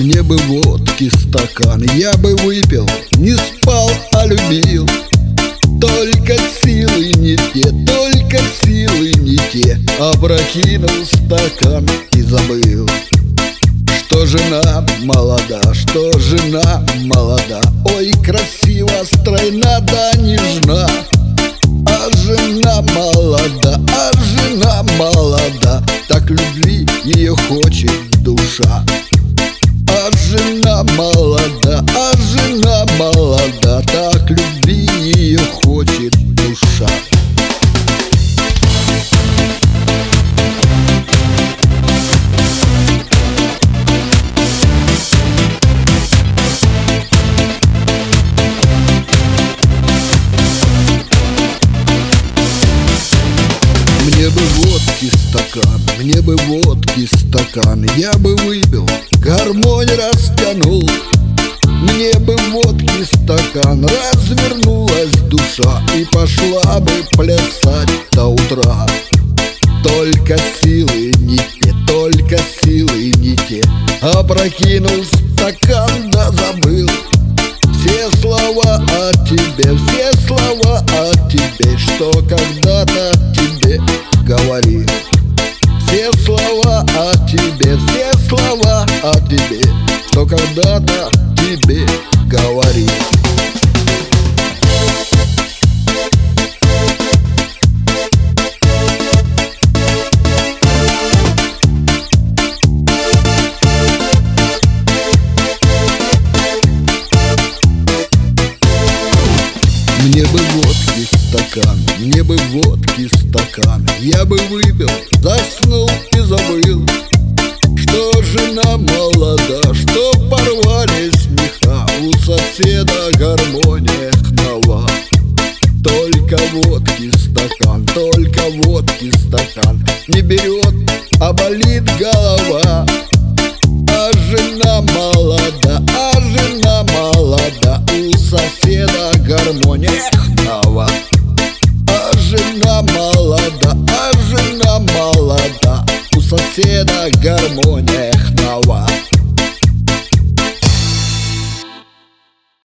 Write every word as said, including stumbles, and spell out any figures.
Мне бы водки стакан, я бы выпил, не спал, а любил. Только силы не те, только силы не те. Опрокинул стакан и забыл, что жена молода, что жена молода. Ой, красиво, стройна, да нежна. А жена молода, а жена молода. Так любви ее хочет душа. А жена молода, а жена молода. Так любви ее хочет душа. Мне бы водки стакан, мне бы водки стакан, я бы выпил, гармонь растянул. Мне бы водки стакан, развернулась душа и пошла бы плясать до утра. Только силы не те, только силы не те. Опрокинул стакан, да забыл все слова о тебе, все слова о тебе, что когда-то тебе говорил. Все слова о тебе, все слова о тебе, что когда-то тебе говорил. Мне бы водки стакан, мне бы водки стакан, я бы выпил, заснул и забыл, что жена молода, что порвались меха, у соседа гармония хнова. Только водки стакан, только водки стакан не берет, а болит голова. А жена молода, а жена молода, у соседа гармония хнова. А жена молода, а жена молода, у соседа гармония хнова.